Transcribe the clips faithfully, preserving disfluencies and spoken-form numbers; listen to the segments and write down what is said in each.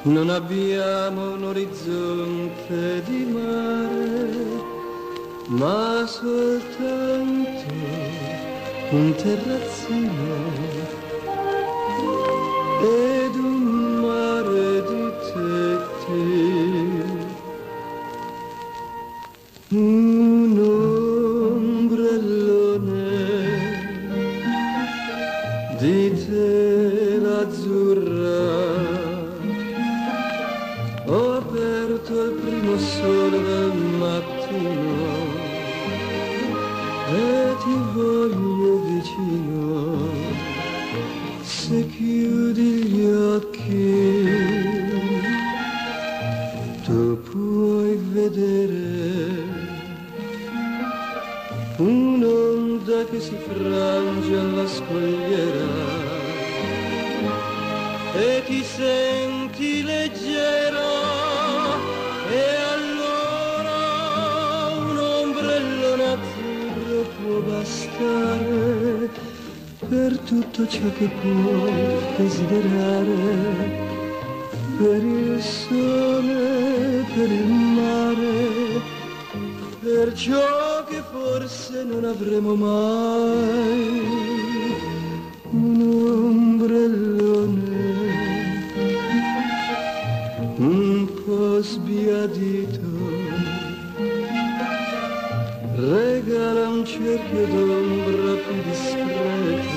Non abbiamo un orizzonte di mare, ma soltanto un terrazzino ed un mare di tetti, un ombrellone di tela azzurra. Ho aperto il primo sole del mattino e ti voglio vicino. Se chiudi gli occhi tu puoi vedere un'onda che si frange alla scogliera e ti senti leggero, e allora un ombrellone azzurro può bastare per tutto ciò che puoi desiderare, per il sole, per il mare, per ciò che forse non avremo mai, un ombrellone un po' sbiadito, regala un cerchio d'ombra più discreto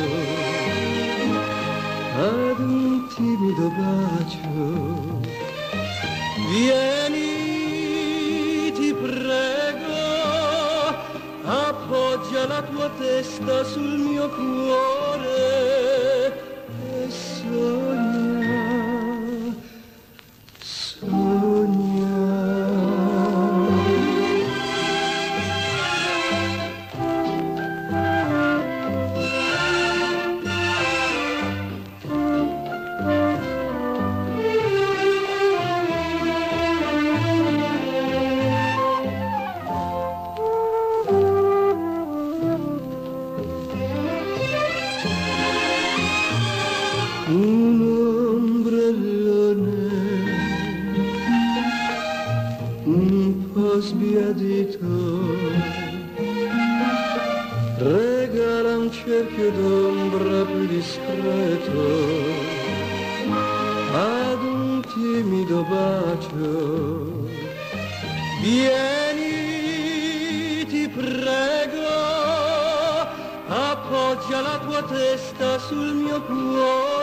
ad un timido bacio. Vieni, ti prego, appoggia la tua testa sul mio cuore e sogna, sogna. Un ombrellone un po' sbiadito regala un cerchio d'ombra più discreto ad un timido bacio. Vieni, ti prego, appoggia la tua testa sul mio cuore